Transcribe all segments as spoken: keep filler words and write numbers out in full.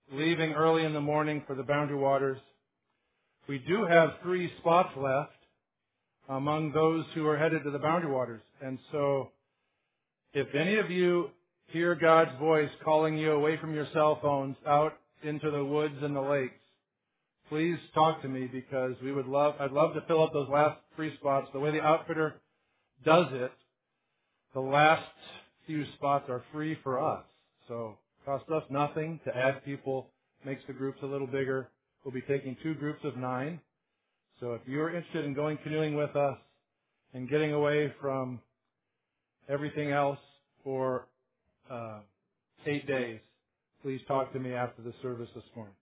leaving early in the morning for the Boundary Waters. We do have three spots left among those who are headed to the Boundary Waters. And so if any of you hear God's voice calling you away from your cell phones out into the woods and the lakes, please talk to me, because we would love, I'd love to fill up those last three spots. The way the outfitter does it, the last few spots are free for us. So it costs us nothing to add people, makes the groups a little bigger. We'll be taking two groups of nine. So if you're interested in going canoeing with us and getting away from everything else for uh, eight days, please talk to me after the service this morning.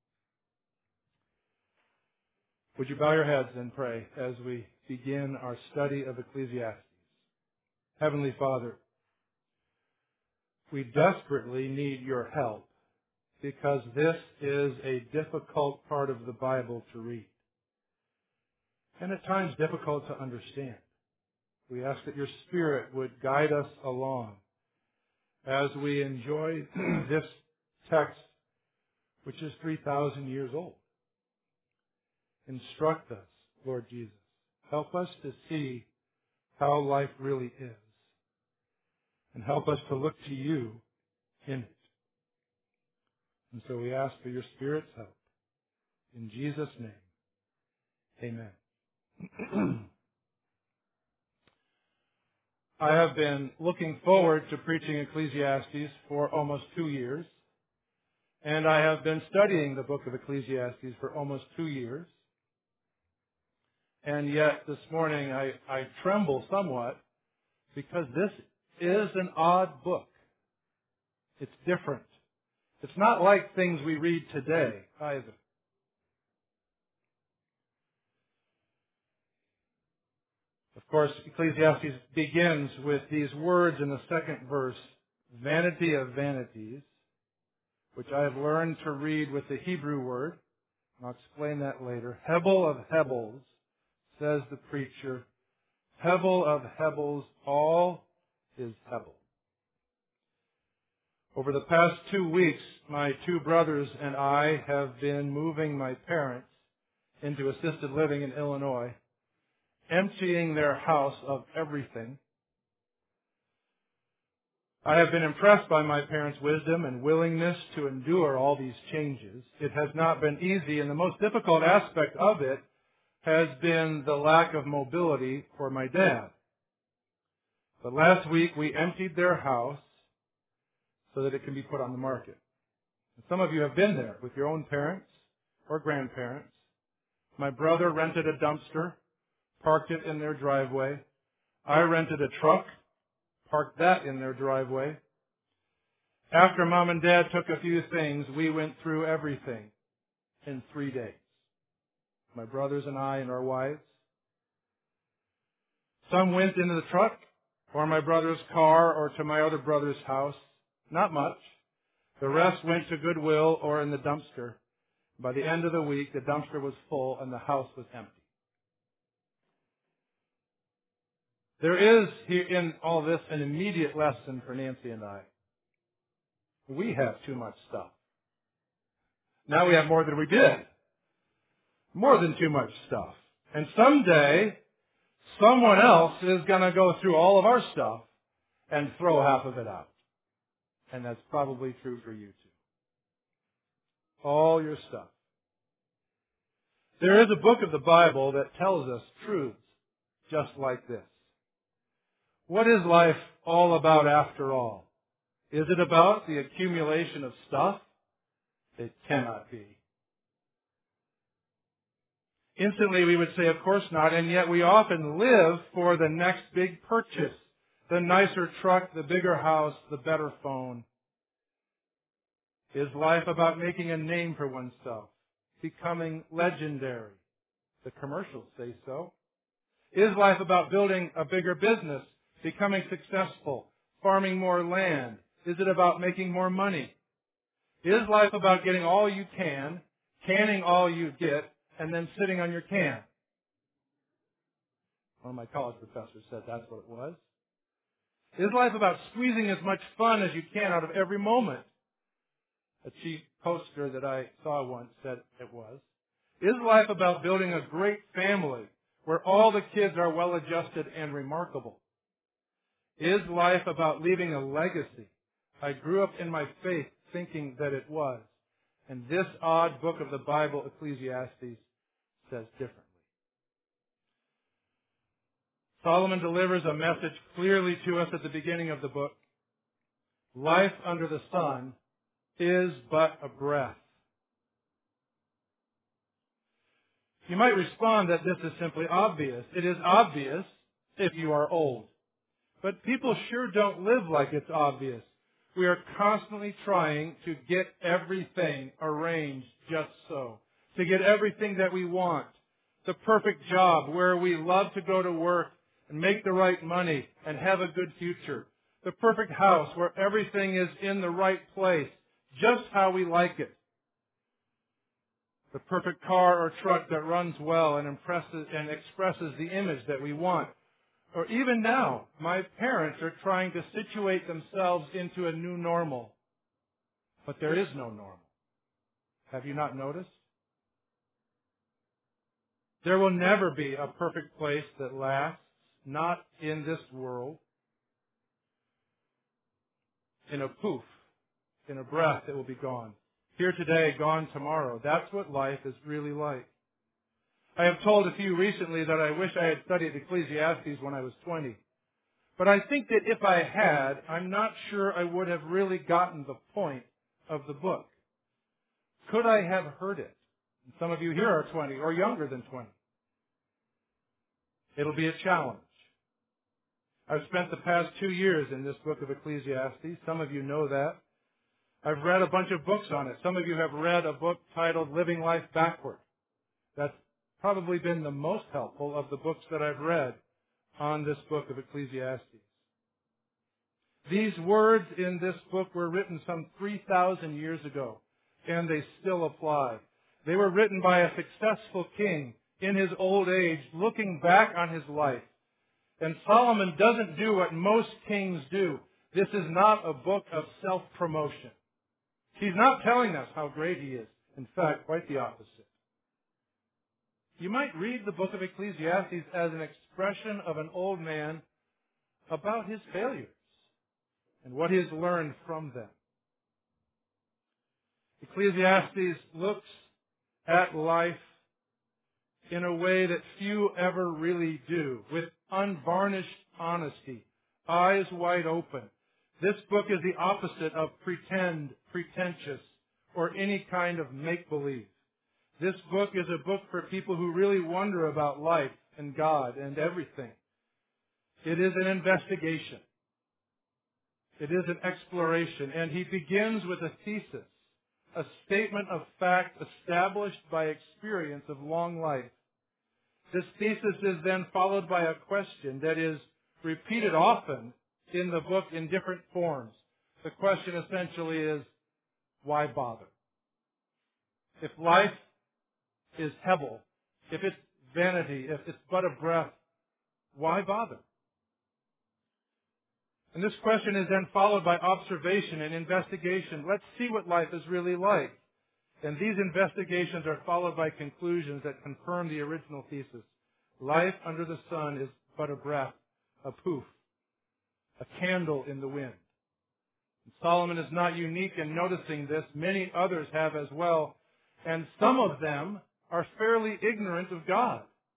Would you bow your heads and pray as we begin our study of Ecclesiastes? Heavenly Father, we desperately need your help, because this is a difficult part of the Bible to read, and at times difficult to understand. We ask that your Spirit would guide us along as we enjoy this text, which is three thousand years old. Instruct us, Lord Jesus. Help us to see how life really is, and help us to look to you in it. And so we ask for your Spirit's help. In Jesus' name, amen. I have been looking forward to preaching Ecclesiastes for almost two years, and I have been studying the book of Ecclesiastes for almost two years. And yet this morning I, I tremble somewhat, because this is an odd book. It's different. It's not like things we read today either. Of course, Ecclesiastes begins with these words in the second verse, vanity of vanities, which I have learned to read with the Hebrew word. I'll explain that later. Hebel of Hebels, says the preacher. Hebel of Hebels, all is Hebel. Over the past two weeks, my two brothers and I have been moving my parents into assisted living in Illinois, emptying their house of everything. I have been impressed by my parents' wisdom and willingness to endure all these changes. It has not been easy, and the most difficult aspect of it has been the lack of mobility for my dad. But last week we emptied their house so that it can be put on the market. And some of you have been there with your own parents or grandparents. My brother rented a dumpster, parked it in their driveway. I rented a truck, parked that in their driveway. After Mom and Dad took a few things, we went through everything in three days. My brothers and I and our wives. Some went into the truck, or my brother's car, or to my other brother's house. Not much. The rest went to Goodwill or in the dumpster. By the end of the week, the dumpster was full and the house was empty. There is here in all this an immediate lesson for Nancy and I. We have too much stuff. Now we have more than we did. More than too much stuff. And someday, someone else is going to go through all of our stuff and throw half of it out. And that's probably true for you too. All your stuff. There is a book of the Bible that tells us truths just like this. What is life all about after all? Is it about the accumulation of stuff? It cannot be. Instantly we would say, of course not, and yet we often live for the next big purchase. The nicer truck, the bigger house, the better phone. Is life about making a name for oneself? Becoming legendary? The commercials say so. Is life about building a bigger business? Becoming successful? Farming more land? Is it about making more money? Is life about getting all you can, canning all you get, and then sitting on your can? One of my college professors said that's what it was. Is life about squeezing as much fun as you can out of every moment? A cheap poster that I saw once said it was. Is life about building a great family where all the kids are well-adjusted and remarkable? Is life about leaving a legacy? I grew up in my faith thinking that it was. And this odd book of the Bible, Ecclesiastes, says differently. Solomon delivers a message clearly to us at the beginning of the book. Life under the sun is but a breath. You might respond that this is simply obvious. It is obvious if you are old. But people sure don't live like it's obvious. We are constantly trying to get everything arranged just so. To get everything that we want. The perfect job where we love to go to work and make the right money and have a good future. The perfect house where everything is in the right place, just how we like it. The perfect car or truck that runs well and impresses and expresses the image that we want. Or even now, my parents are trying to situate themselves into a new normal. But there is no normal. Have you not noticed? There will never be a perfect place that lasts, not in this world. In a poof, in a breath, it will be gone. Here today, gone tomorrow. That's what life is really like. I have told a few recently that I wish I had studied Ecclesiastes when I was twenty. But I think that if I had, I'm not sure I would have really gotten the point of the book. Could I have heard it? Some of you here are twenty or younger than twenty. It'll be a challenge. I've spent the past two years in this book of Ecclesiastes. Some of you know that. I've read a bunch of books on it. Some of you have read a book titled Living Life Backward. That's probably been the most helpful of the books that I've read on this book of Ecclesiastes. These words in this book were written some three thousand years ago, and they still apply. They were written by a successful king in his old age, looking back on his life. And Solomon doesn't do what most kings do. This is not a book of self-promotion. He's not telling us how great he is. In fact, quite the opposite. You might read the book of Ecclesiastes as an expression of an old man about his failures and what he has learned from them. Ecclesiastes looks at life in a way that few ever really do, with unvarnished honesty, eyes wide open. This book is the opposite of pretend, pretentious, or any kind of make-believe. This book is a book for people who really wonder about life and God and everything. It is an investigation. It is an exploration, and he begins with a thesis, a statement of fact established by experience of long life. This thesis is then followed by a question that is repeated often in the book in different forms. The question essentially is, why bother? If life is hebel, if it's vanity, if it's but a breath, why bother? And this question is then followed by observation and investigation. Let's see what life is really like. And these investigations are followed by conclusions that confirm the original thesis. Life under the sun is but a breath, a poof, a candle in the wind. And Solomon is not unique in noticing this. Many others have as well. And some of them are fairly ignorant of God.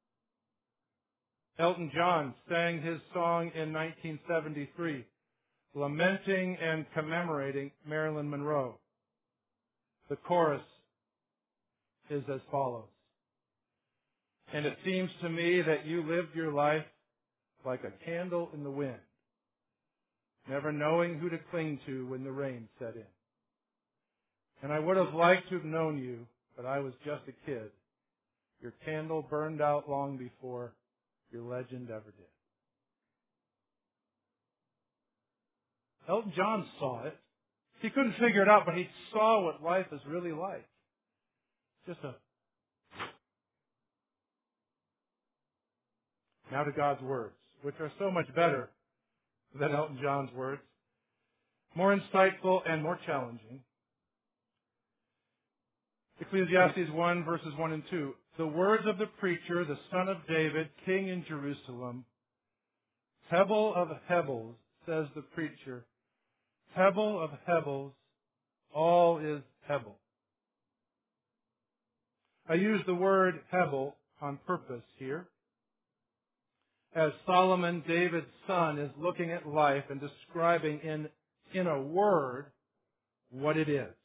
Elton John sang his song in nineteen seventy-three, lamenting and commemorating Marilyn Monroe. The chorus is as follows. And it seems to me that you lived your life like a candle in the wind, never knowing who to cling to when the rain set in. And I would have liked to have known you, but I was just a kid. Your candle burned out long before your legend ever did. Elton John saw it. He couldn't figure it out, but he saw what life is really like. Just a... Now to God's words, which are so much better than Elton John's words. More insightful and more challenging. Ecclesiastes one, verses one and two. The words of the preacher, the son of David, king in Jerusalem. Hebel of Hebels, says the preacher. Hebel of Hebels, all is Hebel. I use the word Hebel on purpose here, as Solomon, David's son, is looking at life and describing in, in a word what it is.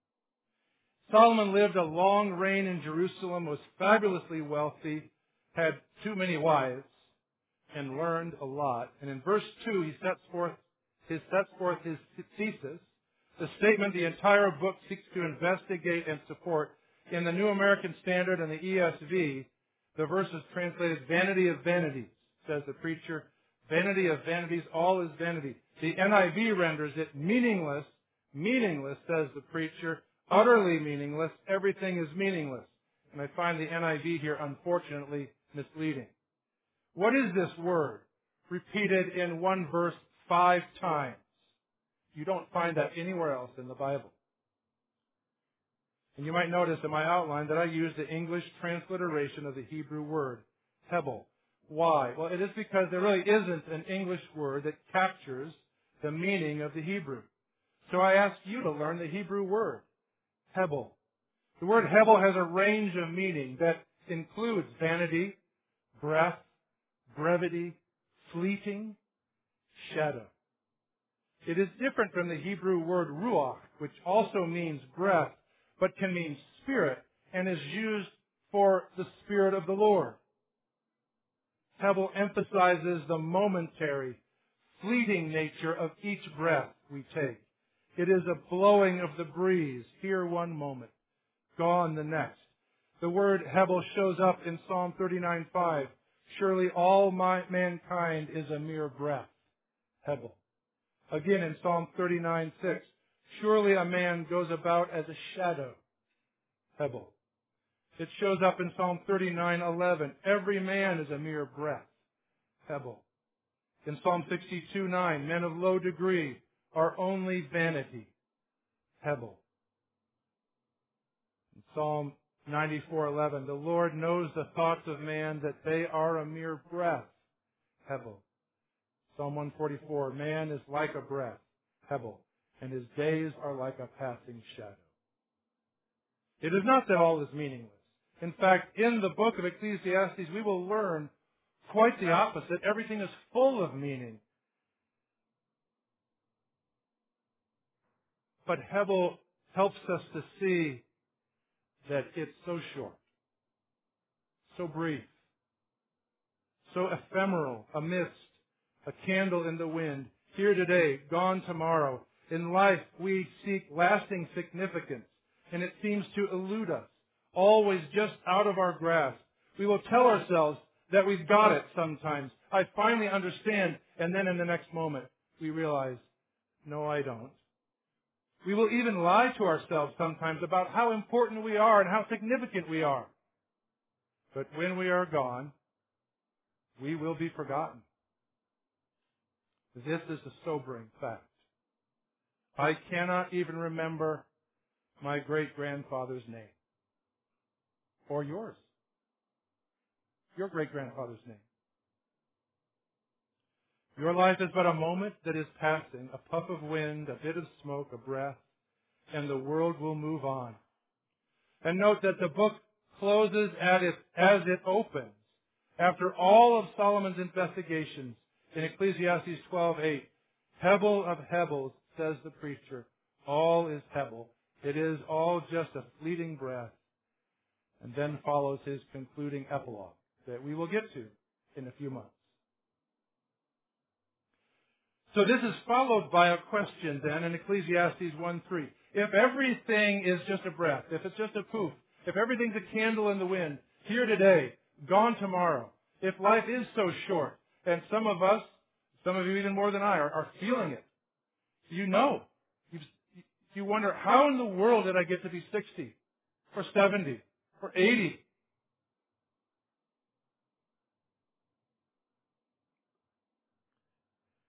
Solomon lived a long reign in Jerusalem, was fabulously wealthy, had too many wives, and learned a lot. And in verse two, he sets forth his, sets forth his thesis, the statement the entire book seeks to investigate and support. In the New American Standard and the E S V, the verse is translated, vanity of vanities, says the preacher. Vanity of vanities, all is vanity. The N I V renders it meaningless, meaningless, says the preacher, utterly meaningless, everything is meaningless. And I find the N I V here, unfortunately, misleading. What is this word? Repeated in one verse five times. You don't find that anywhere else in the Bible. And you might notice in my outline that I use the English transliteration of the Hebrew word, Hebel. Why? Well, it is because there really isn't an English word that captures the meaning of the Hebrew. So I ask you to learn the Hebrew word, Hebel. The word Hebel has a range of meaning that includes vanity, breath, brevity, fleeting, shadow. It is different from the Hebrew word ruach, which also means breath, but can mean spirit, and is used for the Spirit of the Lord. Hebel emphasizes the momentary, fleeting nature of each breath we take. It is a blowing of the breeze, here one moment, gone the next. The word Hebel shows up in Psalm thirty-nine five. Surely all my, mankind is a mere breath. Hebel. Again in Psalm thirty-nine six. Surely a man goes about as a shadow. Hebel. It shows up in Psalm thirty-nine eleven. Every man is a mere breath. Hebel. In Psalm sixty-two nine. Men of low degree are only vanity. Hebel. In Psalm ninety-four eleven. The Lord knows the thoughts of man, that they are a mere breath. Hebel. Psalm one forty-four. Man is like a breath. Hebel. And his days are like a passing shadow. It is not that all is meaningless. In fact, in the book of Ecclesiastes, we will learn quite the opposite. Everything is full of meaning. But Hebel helps us to see that it's so short, so brief, so ephemeral, a mist, a candle in the wind, here today, gone tomorrow. In life, we seek lasting significance, and it seems to elude us, always just out of our grasp. We will tell ourselves that we've got it sometimes. I finally understand, and then in the next moment, we realize, no, I don't. We will even lie to ourselves sometimes about how important we are and how significant we are. But when we are gone, we will be forgotten. This is the sobering fact. I cannot even remember my great-grandfather's name. Or yours. Your great-grandfather's name. Your life is but a moment that is passing, a puff of wind, a bit of smoke, a breath, and the world will move on. And note that the book closes at it as it opens. After all of Solomon's investigations in Ecclesiastes twelve eight, Hebel of Hebels, says the preacher, all is Hebel. It is all just a fleeting breath. And then follows his concluding epilogue that we will get to in a few months. So this is followed by a question then in Ecclesiastes one three. If everything is just a breath, if it's just a poof, if everything's a candle in the wind, here today, gone tomorrow, if life is so short, and some of us, some of you even more than I, are, are feeling it, you know, you you wonder, how in the world did I get to be sixty, or seventy, or eighty?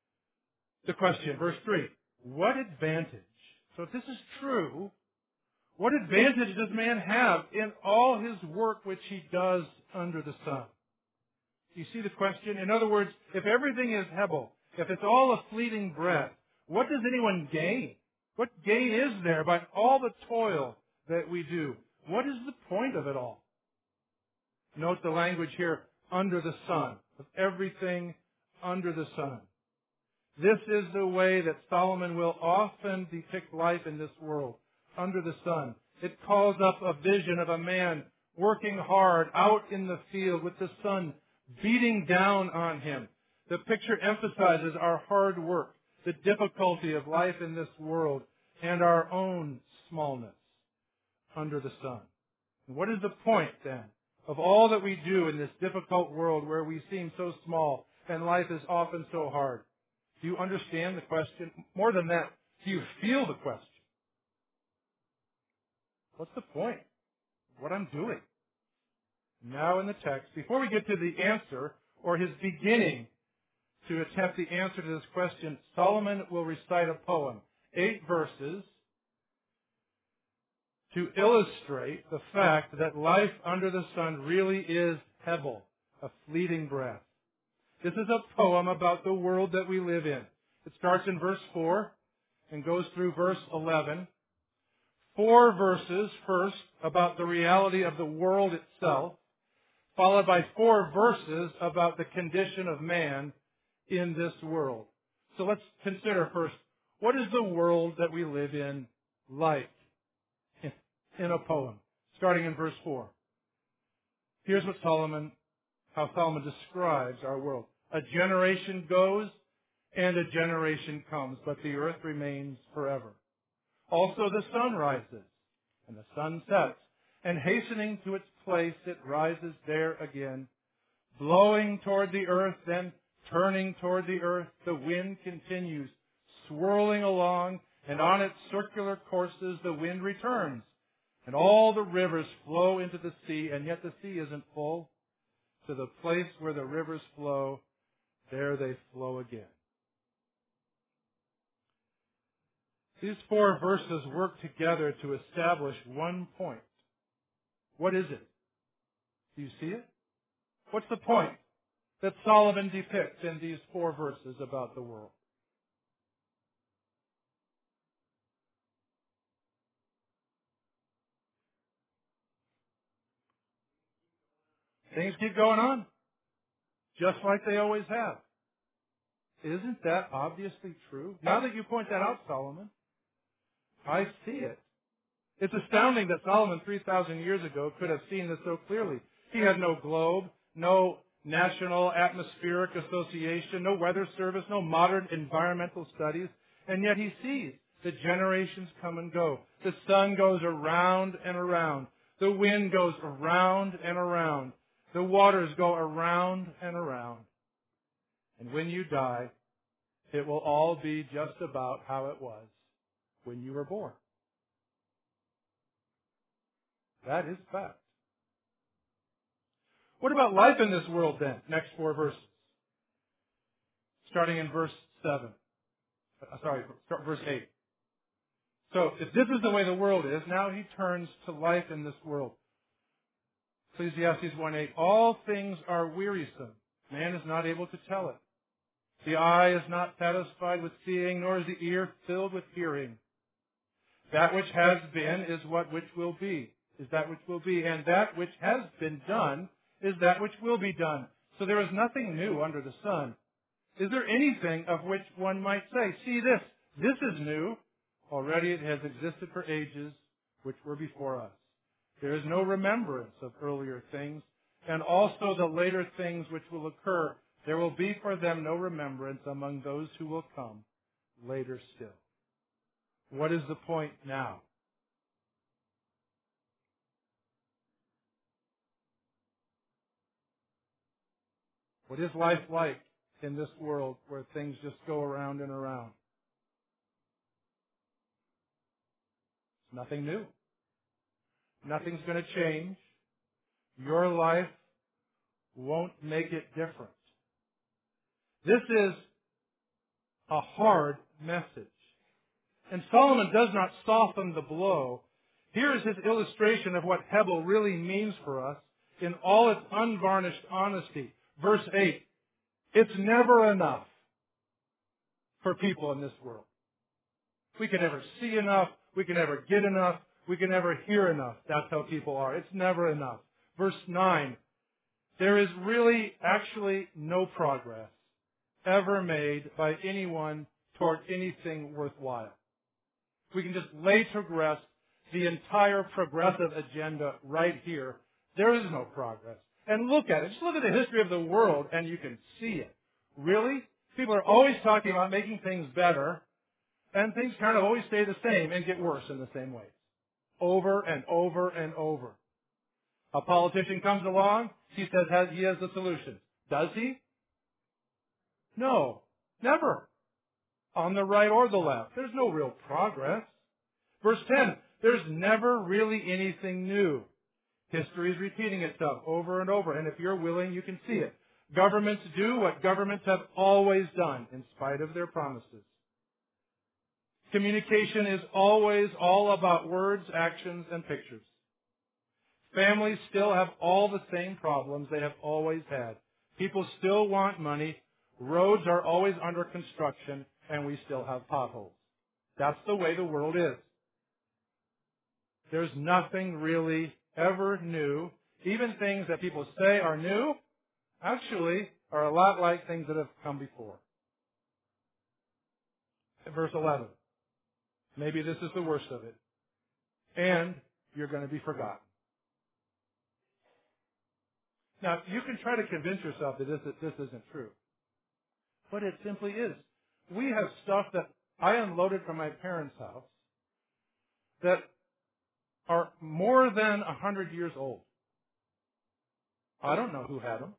The question, verse three, what advantage? So if this is true, What advantage does man have in all his work which he does under the sun? Do you see the question? In other words, if everything is Hebel, if it's all a fleeting breath, what does anyone gain? What gain is there by all the toil that we do? What is the point of it all? Note the language here, under the sun, of everything under the sun. This is the way that Solomon will often depict life in this world, under the sun. It calls up a vision of a man working hard out in the field with the sun beating down on him. The picture emphasizes our hard work, the difficulty of life in this world, and our own smallness under the sun. And what is the point then of all that we do in this difficult world where we seem so small and life is often so hard? Do you understand the question? More than that, do you feel the question? What's the point of what I'm doing? Now in the text, before we get to the answer, or his beginning to attempt the answer to this question, Solomon will recite a poem, eight verses, to illustrate the fact that life under the sun really is Hebel, a fleeting breath. This is a poem about the world that we live in. It starts in verse four and goes through verse eleven. Four verses first about the reality of the world itself, followed by four verses about the condition of man in this world. So let's consider first, what is the world that we live in like in a poem, starting in verse four. Here's what Solomon, how Solomon describes our world. A generation goes and a generation comes, but the earth remains forever. Also the sun rises and the sun sets, and hastening to its place it rises there again. Blowing toward the earth, then turning toward the earth, the wind continues, swirling along, and on its circular courses the wind returns. And all the rivers flow into the sea, and yet the sea isn't full. To the place where the rivers flow, there they flow again. These four verses work together to establish one point. What is it? Do you see it? What's the point that Solomon depicts in these four verses about the world? Things keep going on, just like they always have. Isn't that obviously true? Now that you point that out, Solomon, I see it. It's astounding that Solomon three thousand years ago could have seen this so clearly. He had no globe, no National Atmospheric Association, no weather service, no modern environmental studies, and yet he sees the generations come and go. The sun goes around and around. The wind goes around and around. The waters go around and around. And when you die, it will all be just about how it was when you were born. That is fact. What about life in this world then? Next four verses. Starting in verse seven. Uh, sorry, start verse eight. So, if this is the way the world is, now he turns to life in this world. Ecclesiastes one eight, all things are wearisome. Man is not able to tell it. The eye is not satisfied with seeing, nor is the ear filled with hearing. That which has been is what which will be, is that which will be, and that which has been done is that which will be done. So there is nothing new under the sun. Is there anything of which one might say, see this, this is new? Already it has existed for ages which were before us. There is no remembrance of earlier things, and also the later things which will occur. There will be for them no remembrance among those who will come later still. What is the point now? What is life like in this world where things just go around and around? It's nothing new. Nothing's going to change. Your life won't make it different. This is a hard message. And Solomon does not soften the blow. Here is his illustration of what Hebel really means for us in all its unvarnished honesty. Verse eight, it's never enough for people in this world. We can never see enough. We can never get enough. We can never hear enough. That's how people are. It's never enough. Verse nine, there is really actually no progress ever made by anyone toward anything worthwhile. We can just lay to rest the entire progressive agenda right here. There is no progress. And look at it. Just look at the history of the world and you can see it. Really? People are always talking about making things better, and things kind of always stay the same and get worse in the same way. Over and over and over. A politician comes along, he says has, he has the solution. Does he? No. Never. On the right or the left. There's no real progress. Verse ten, there's never really anything new. History is repeating itself over and over, and if you're willing, you can see it. Governments do what governments have always done, in spite of their promises. Communication is always all about words, actions, and pictures. Families still have all the same problems they have always had. People still want money. Roads are always under construction, and we still have potholes. That's the way the world is. There's nothing really ever new. Even things that people say are new, actually are a lot like things that have come before. Verse eleven. Maybe this is the worst of it. And you're going to be forgotten. Now, you can try to convince yourself that this, that this isn't true. But it simply is. We have stuff that I unloaded from my parents' house that are more than a hundred years old. I don't know who had them.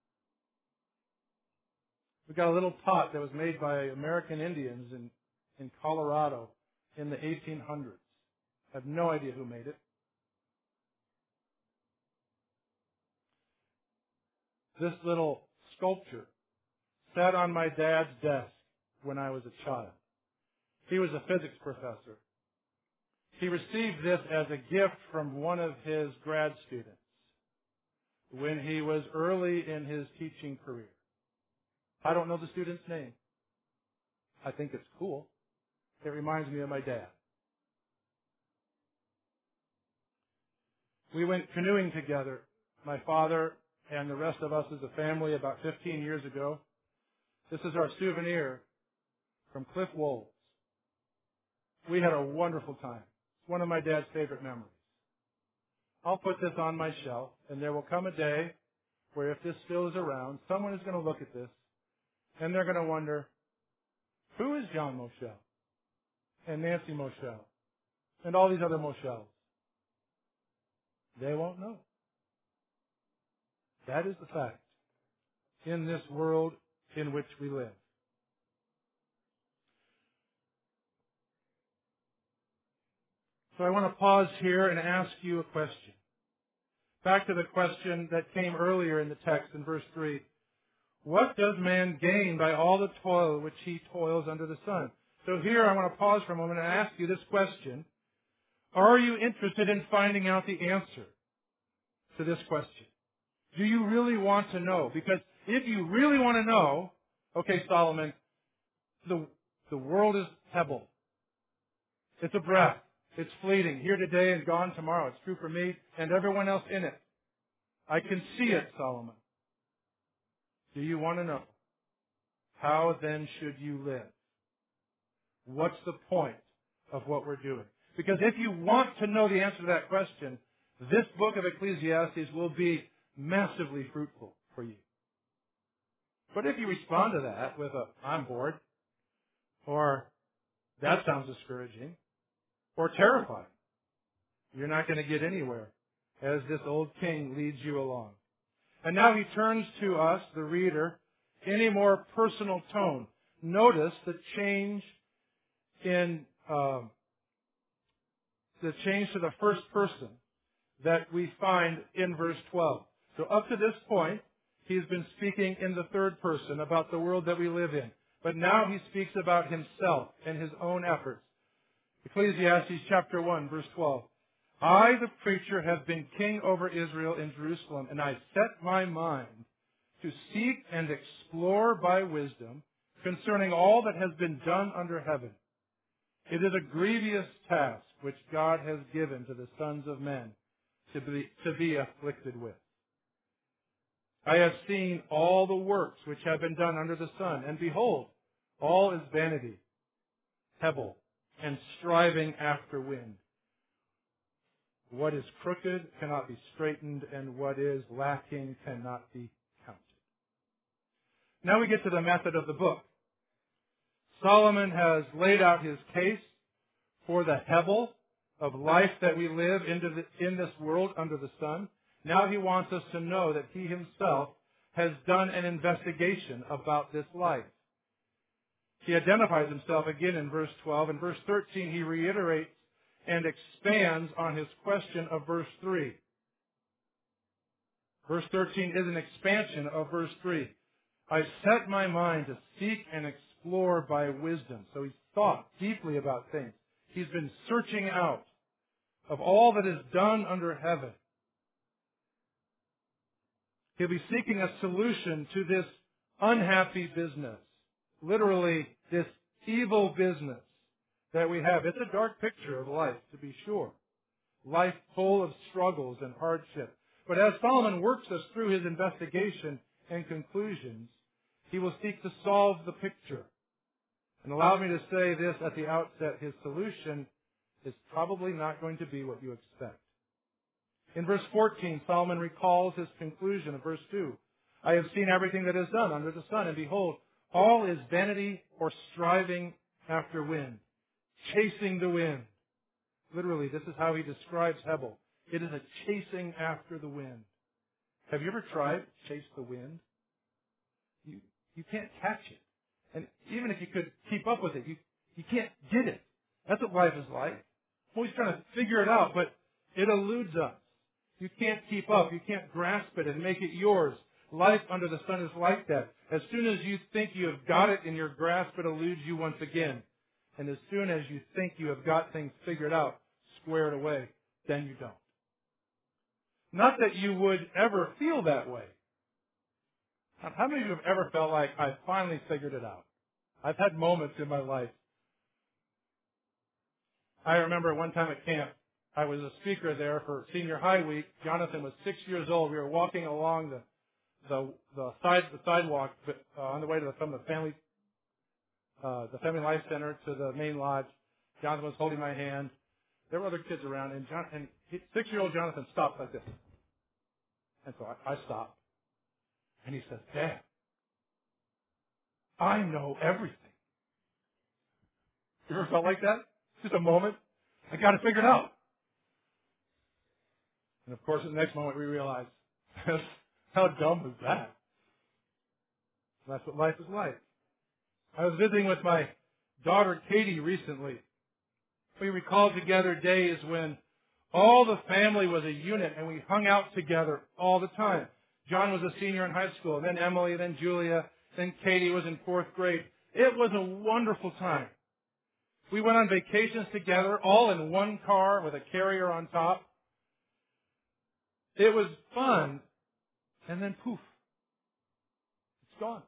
We got a little pot that was made by American Indians in, in Colorado in the eighteen hundreds. I have no idea who made it. This little sculpture sat on my dad's desk when I was a child. He was a physics professor. He received this as a gift from one of his grad students when he was early in his teaching career. I don't know the student's name. I think it's cool. It reminds me of my dad. We went canoeing together, my father and the rest of us as a family, about fifteen years ago. This is our souvenir from Cliff Wolves. We had a wonderful time. It's one of my dad's favorite memories. I'll put this on my shelf, and there will come a day where if this still is around, someone is going to look at this, and they're going to wonder, who is John Moschel? And Nancy Moschel? And all these other Moschels? They won't know. That is the fact in this world in which we live. So I want to pause here and ask you a question. Back to the question that came earlier in the text in verse three. What does man gain by all the toil which he toils under the sun? So here I want to pause for a moment and ask you this question. Are you interested in finding out the answer to this question? Do you really want to know? Because if you really want to know, okay, Solomon, the, the world is Hebel. It's a breath. It's fleeting. Here today and gone tomorrow. It's true for me and everyone else in it. I can see it, Solomon. Do you want to know? How then should you live? What's the point of what we're doing? Because if you want to know the answer to that question, this book of Ecclesiastes will be massively fruitful for you. But if you respond to that with a, I'm bored, or that sounds discouraging, or terrifying, you're not going to get anywhere as this old king leads you along. And now he turns to us, the reader, in a more personal tone. Notice the change in um, the change to the first person that we find in verse twelve. So up to this point, he's been speaking in the third person about the world that we live in. But now he speaks about himself and his own efforts. Ecclesiastes chapter one, verse twelve. I, the preacher, have been king over Israel in Jerusalem, and I set my mind to seek and explore by wisdom concerning all that has been done under heaven. It is a grievous task which God has given to the sons of men to be, to be afflicted with. I have seen all the works which have been done under the sun, and behold, all is vanity, hebel, and striving after wind. What is crooked cannot be straightened, and what is lacking cannot be counted. Now we get to the method of the book. Solomon has laid out his case for the hebel of life that we live into the, in this world under the sun. Now he wants us to know that he himself has done an investigation about this life. He identifies himself again in verse twelve. In verse thirteen, he reiterates and expands on his question of verse three. Verse thirteen is an expansion of verse three. I set my mind to seek and explore by wisdom. So he's thought deeply about things. He's been searching out of all that is done under heaven. He'll be seeking a solution to this unhappy business. Literally, this evil business that we have. It's a dark picture of life, to be sure. Life full of struggles and hardship. But as Solomon works us through his investigation and conclusions, he will seek to solve the picture. And allow me to say this at the outset, his solution is probably not going to be what you expect. In verse fourteen, Solomon recalls his conclusion of verse two. I have seen everything that is done under the sun, and behold, all is vanity or striving after wind, chasing the wind. Literally, this is how he describes Hebel. It is a chasing after the wind. Have you ever tried to chase the wind? You, you can't catch it. And even if you could keep up with it, you, you can't get it. That's what life is like. I'm always trying to figure it out, but it eludes us. You can't keep up. You can't grasp it and make it yours. Life under the sun is like that. As soon as you think you have got it in your grasp, it eludes you once again. And as soon as you think you have got things figured out, squared away, then you don't. Not that you would ever feel that way. How many of you have ever felt like, I finally figured it out? I've had moments in my life. I remember one time at camp, I was a speaker there for senior high week. Jonathan was six years old. We were walking along the the, the side the sidewalk uh, on the way to the, from the family uh, the Family Life Center to the main lodge. Jonathan was holding my hand. There were other kids around, and, John, and he, six-year-old Jonathan stopped like this. And so I, I stopped. And he says, Dad, I know everything. You ever felt like that? Just a moment. I got it figured out. And of course, at the next moment, we realized, how dumb was that? And that's what life is like. I was visiting with my daughter, Katie, recently. We recalled together days when all the family was a unit and we hung out together all the time. John was a senior in high school, then Emily, then Julia, then Katie was in fourth grade. It was a wonderful time. We went on vacations together, all in one car with a carrier on top. It was fun, and then poof, it's gone.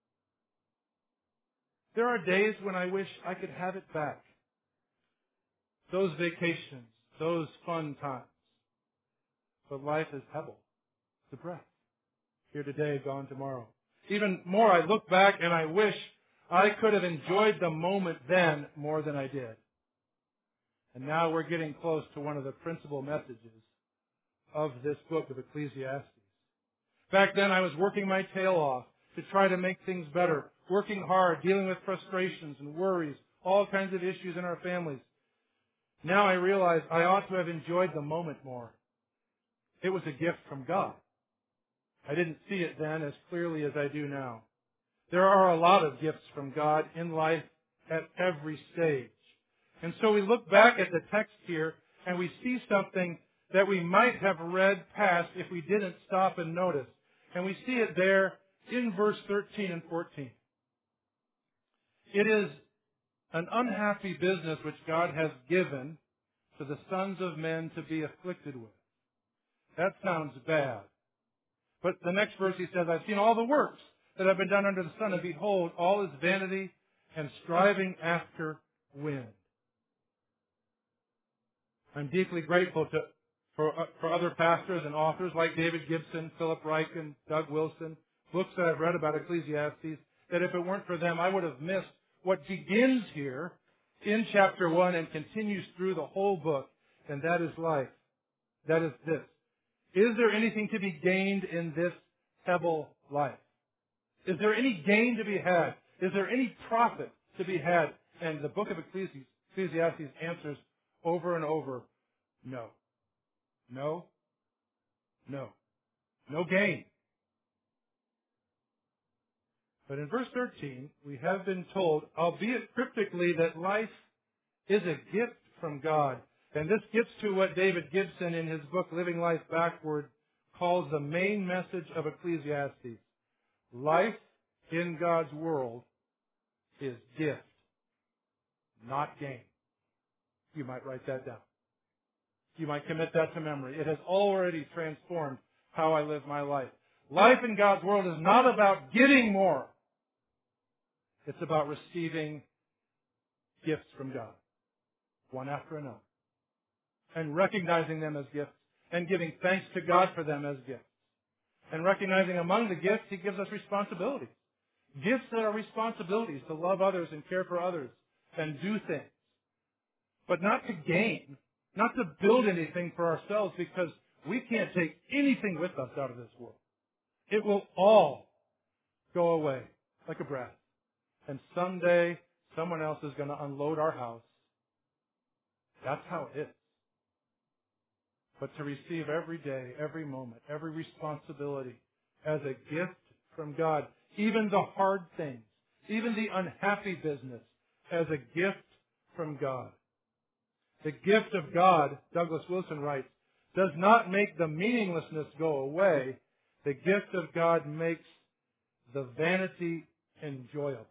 There are days when I wish I could have it back. Those vacations, those fun times. But life is Hebel, the breath. Here today, gone tomorrow. Even more, I look back and I wish I could have enjoyed the moment then more than I did. And now we're getting close to one of the principal messages of this book of Ecclesiastes. Back then I was working my tail off to try to make things better, working hard, dealing with frustrations and worries, all kinds of issues in our families. Now I realize I ought to have enjoyed the moment more. It was a gift from God. I didn't see it then as clearly as I do now. There are a lot of gifts from God in life at every stage. And so we look back at the text here and we see something that we might have read past if we didn't stop and notice. And we see it there in verse thirteen and fourteen. It is an unhappy business which God has given to the sons of men to be afflicted with. That sounds bad. But the next verse he says, I've seen all the works that have been done under the sun, and behold, all is vanity and striving after wind. I'm deeply grateful to, for, uh, for other pastors and authors like David Gibson, Philip Ryken, Doug Wilson, books that I've read about Ecclesiastes, that if it weren't for them, I would have missed what begins here in chapter one and continues through the whole book, and that is life. That is this. Is there anything to be gained in this pebble life? Is there any gain to be had? Is there any profit to be had? And the book of Ecclesi- Ecclesiastes answers over and over, no. No. No. No gain. But in verse thirteen, we have been told, albeit cryptically, that life is a gift from God. And this gets to what David Gibson in his book, Living Life Backward, calls the main message of Ecclesiastes. Life in God's world is gift, not gain. You might write that down. You might commit that to memory. It has already transformed how I live my life. Life in God's world is not about getting more. It's about receiving gifts from God, one after another, and recognizing them as gifts and giving thanks to God for them as gifts. And recognizing among the gifts, He gives us responsibilities. Gifts that are responsibilities to love others and care for others and do things. But not to gain, not to build anything for ourselves, because we can't take anything with us out of this world. It will all go away like a breath. And someday, someone else is going to unload our house. That's how it is. But to receive every day, every moment, every responsibility as a gift from God, even the hard things, even the unhappy business, as a gift from God. The gift of God, Douglas Wilson writes, does not make the meaninglessness go away. The gift of God makes the vanity enjoyable.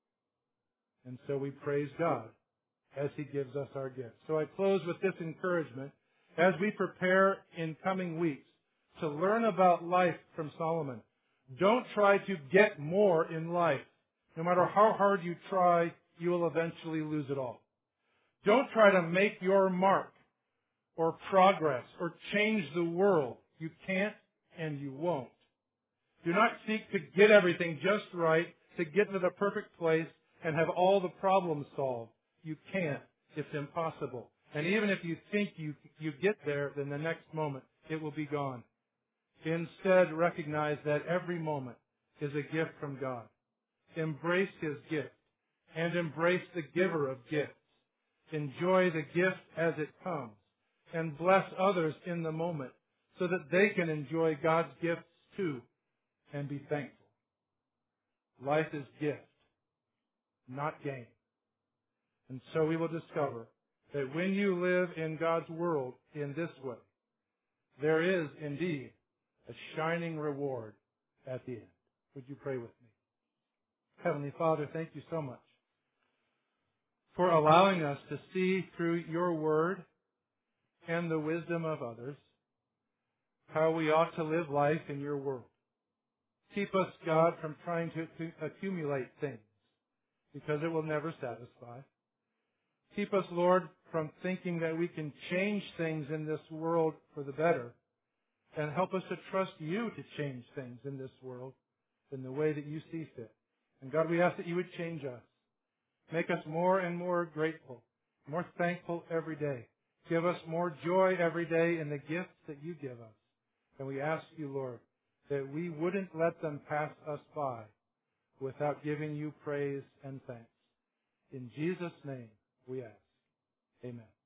And so we praise God as He gives us our gifts. So I close with this encouragement as we prepare in coming weeks to learn about life from Solomon. Don't try to get more in life. No matter how hard you try, you will eventually lose it all. Don't try to make your mark or progress or change the world. You can't and you won't. Do not seek to get everything just right, to get to the perfect place and have all the problems solved. You can't. It's impossible. And even if you think you, you get there, then the next moment it will be gone. Instead, recognize that every moment is a gift from God. Embrace His gift and embrace the giver of gifts. Enjoy the gift as it comes and bless others in the moment so that they can enjoy God's gifts too and be thankful. Life is gift, not gain. And so we will discover that when you live in God's world in this way, there is indeed a shining reward at the end. Would you pray with me? Heavenly Father, thank you so much for allowing us to see through your word and the wisdom of others how we ought to live life in your world. Keep us, God, from trying to accumulate things because it will never satisfy. Keep us, Lord, from thinking that we can change things in this world for the better, and help us to trust you to change things in this world in the way that you see fit. And God, we ask that you would change us. Make us more and more grateful, more thankful every day. Give us more joy every day in the gifts that you give us. And we ask you, Lord, that we wouldn't let them pass us by without giving you praise and thanks. In Jesus' name we ask. Amen.